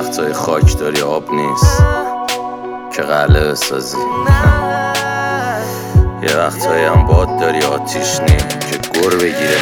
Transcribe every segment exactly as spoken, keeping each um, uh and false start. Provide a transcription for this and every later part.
وقتای خاک داری آب نیست که قلعه بسازی، یه وقتایی هم باد داری آتیش نی که گر بگیره،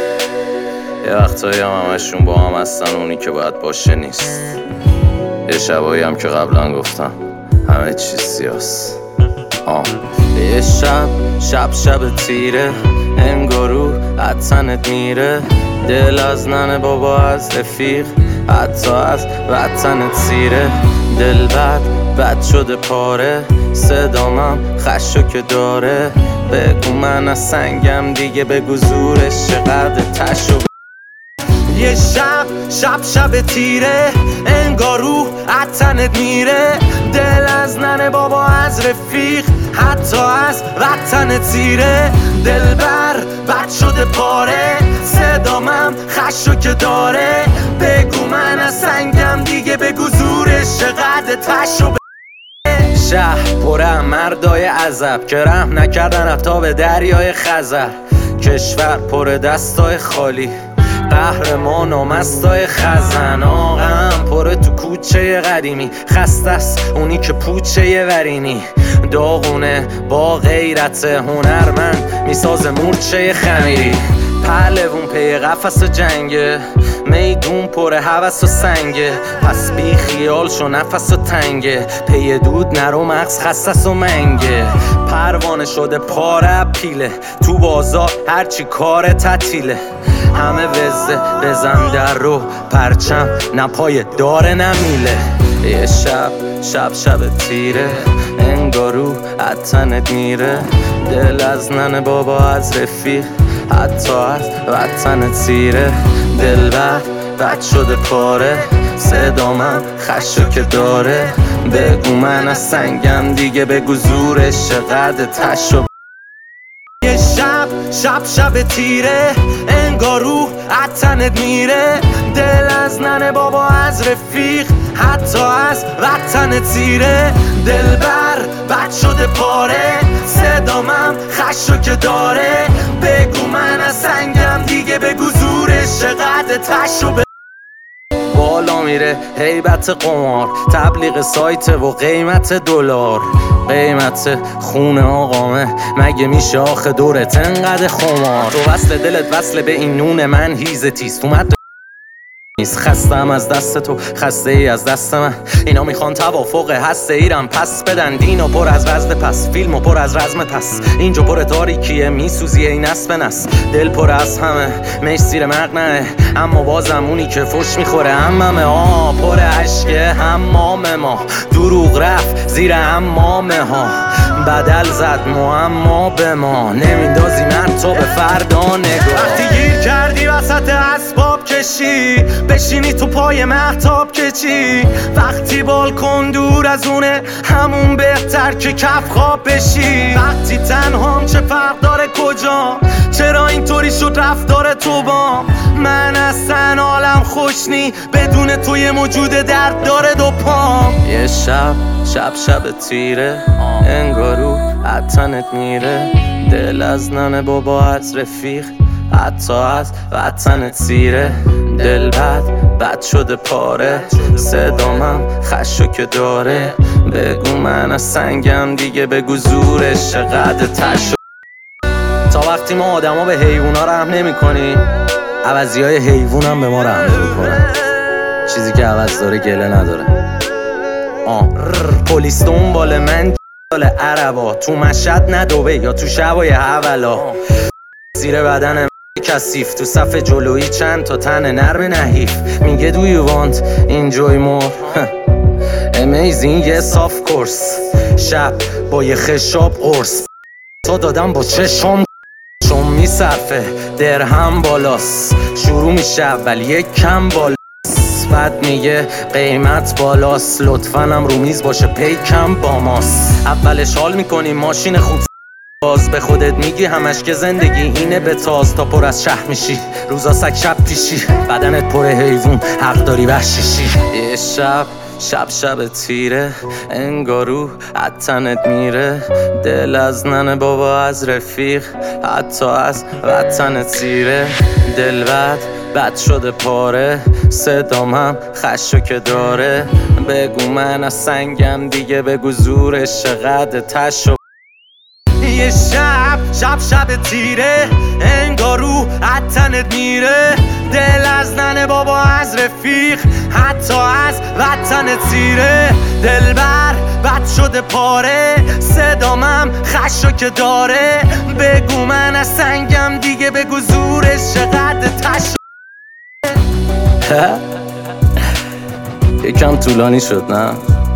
یه وقتایی هم همشون با هم هستن اونی که باید باشه نیست، یه شبایی هم که قبلا گفتم همه چیز سیاست. آه یه شب شب شب تیره، انگارو حدسنت میره، دل از ننه بابا از رفیق، حتی از وطنت سیره، دل بد بد شده پاره، صدامم خشو که داره، بگو من از سنگم دیگه، بگو زورش چقدر تشو. یه شب شب شب تیره، انگارو حدسنت میره، دل از ننه بابا از رفیق، حتی از وطنت سیره، دل بر بد شده پاره، صدامم خشو که داره، بگو من از سنگم دیگه، بگو زورش چقدر تشو. شهر پره مردای عذب که رحم نکردن حتی به دریای خزر، کشور پر دستای خالی، قهرمان و مستای خزن، آقام پره تو کوچه قدیمی، خسته است اونی که پوچه ی ورینی، داغونه با غیرت هنرمند میسازه مورچه خمیری، پهلوون پی قفس و جنگه، میدون پر هوس و سنگه، پس بی خیال شو نفس و تنگه، پی دود نرو مغز خصص و منگه، پروانه شده پاره پیله، تو بازار هرچی کار تعطیله، همه وزه بزن در رو پرچم نپای داره نمیله، یه شب شب شب تیره، انگارو حدسنت میره، دل از ننه بابا از رفیق، حتی از وطنت سیره، دل بد بد شده پاره، صدامم خشو که داره، بگو من از سنگم دیگه، بگو زورش چقدر تشو. یه شب شب شب تیره، انگارو حدسنت میره، دل از ننه بابا از رفیق، حتی از وطنت سیره، دل بر بد شده پاره، صدامم خشو که داره، بگو من از سنگم دیگه، بگو زورش چقدر تشو. بالا میره هیبت قمار، تبلیغ سایت و قیمت دلار، قیمت خونه آقامه، مگه میشه آخه دورت انقدر خمار، تو وصل دلت وصل به این نون من هیزه تیست، اومد نیست، خستم از دست تو، خسته ای از دست من، اینا میخوان توافق هسته ایرم پس بدن، دینو پر از وزد پس، فیلمو پر از رزم پس، اینجا پر تاریکیه میسوزی این نس به نس، دل پر از همه میش زیر مقنعه، اما بازم اونی که فش میخوره هممه، آه پر عشقه حمام ما، دروغ رفت زیر حمامه ها، بدل زد معما به ما، نمیندازی من تو به فردا نگاه، وقتی گیر کردی وسط اسباب کشی، بشینی تو پای مهتاب که چی، وقتی بالکن دور از اونه همون بهتر که کف خواب بشی، وقتی تنهام چه فرق داره کجا، چرا اینطوری شد رفتار تو بام، من اصلا حالم خوش نی بدون تو، یه موجود درد داره دو پام، یه شب شب شب تیره، انگارو حدسنت میره، دل از ننه بابا از رفیق، حتی از وطنت سیره، دل بد بد شده پاره، صدامم خشو که داره، بگو من از سنگم دیگه، بگو زورش چقدر تشو. تا وقتی ما آدما به حیوونا رحم نمی کنیم، عوضی های حیوون هم به ما رحم نمی کنن، چیزی که عوض داره گله نداره. آه پلیس دنبال من جال عربا، تو مشهد ندوه یا تو شبای حولا، زیر بدن کثیف، تو صف جلویی چند تا تن نرم نحیف، میگه do you want enjoy more amazing yes of course، شب با یه خشاب قرص تا دادم با چشم چون میصرفه درهم بالاست، شروع میشه ولی یک کم بالاست، بعد میگه قیمت بالاست، لطفاً هم رو میز باشه پیکم با ماست، اولش حال میکنی ماشین خوب، باز به خودت میگی همش که زندگی اینه، به تاز تا پر از شهر میشی، روزا سگ شب پیشی، بدنت پر حیوون حق داری وحشیشی، یه شب شب شب تیره، انگارو حدسنت میره، دل از ننه بابا از رفیق، حتی از وطنت سیره، دل بد بد شده پاره، صدام هم خشو که داره. بگو من از سنگم دیگه، بگو زورش چقدر تشو. یه شب شب شب تیره، انگارو عطنت میره. دل از ننه بابا، از رفیق، حتی از وطن تیره. دلبر بد شده پاره، صدامم خشو که داره. بگو من از سنگم دیگه، بگو زورش چقدر تشو. یکم طولانی شد نه؟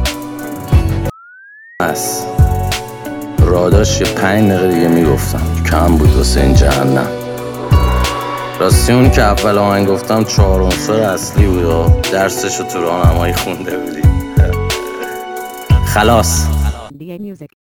از راداش یه پنج دقیقه دیگه میگفتم، کم بود واسه این جهنم. راستی اون که اول آهنگ گفتم چهار عنصر اصلی بود و درسشو تو راهنمایی خونده بودی. خلاص.